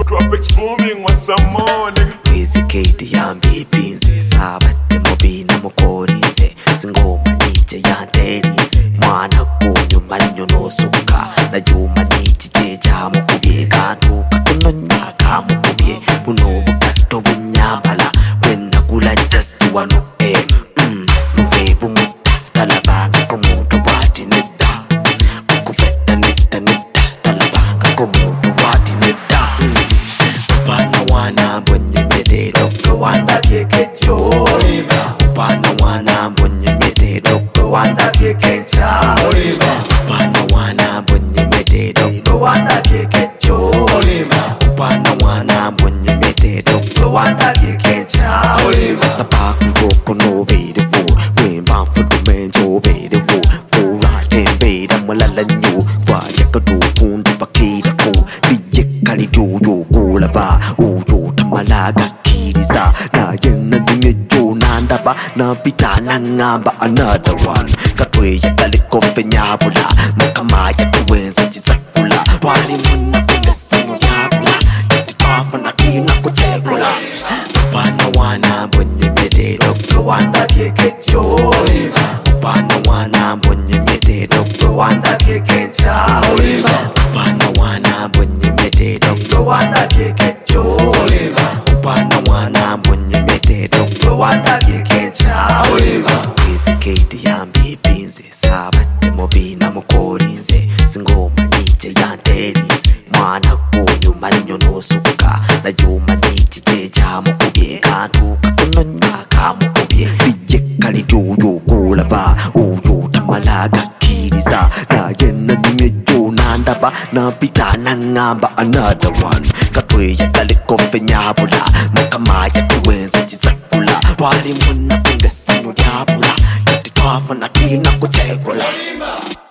Tropics booming, want some more, nigga. Wizikidi yambipinze sabate mubina mukorinze singoma nije yanterize mwana kunyuma nyonosuka na yuma nije jamukubye kantu katono nyaka mukubye buno bukato bwenyambala bwenda kula just wano mbebu talabanga komuntu bwati nedda okufetta nedda talabanga komuntu bwati nedda bana wana mbonye mede dokto wanda kekecho bana wana mbonye mede dokto wanda kekecha bana wana mbonye mede dokto wanda kekecho bana wana mbonye mede dokto wanda kekecha sabaku koko no bede bo wemba fudu menjo bede bo fora tembe da malala nyu va yakadu kundu bakira ko diye kali do yo laba uyo tamalaga kiriza na yenna dingejo nandaba na pitana ngamba another one katwe yakaliko fenyabula makamaya tuwenza tizakula wali muna kumesino yabula kitikafa na kina kuchekula bana wana mbonye mede dokto wanda kekecho bana wana mbonye mede dokto wanda kekecha bana wana mbonye mede dokto wanda kekecho bana wana mbonye mede dokto wanda kekecha Wizikidi yambipinze sabate mubina mukorinze singoma nije yanterize mwana kunyuma nyonosuka na yuma nije jamukubye kantu katono nyaka mukubye diye kali duyo kulaba uyo tamalaga kiriza na yenna dingejo nandaba na pitana ngamba another one katwe yakaliko fenyabula makamaya tuwenza tizakula wali muna kungesino yabula kitikafa na kina kuchekula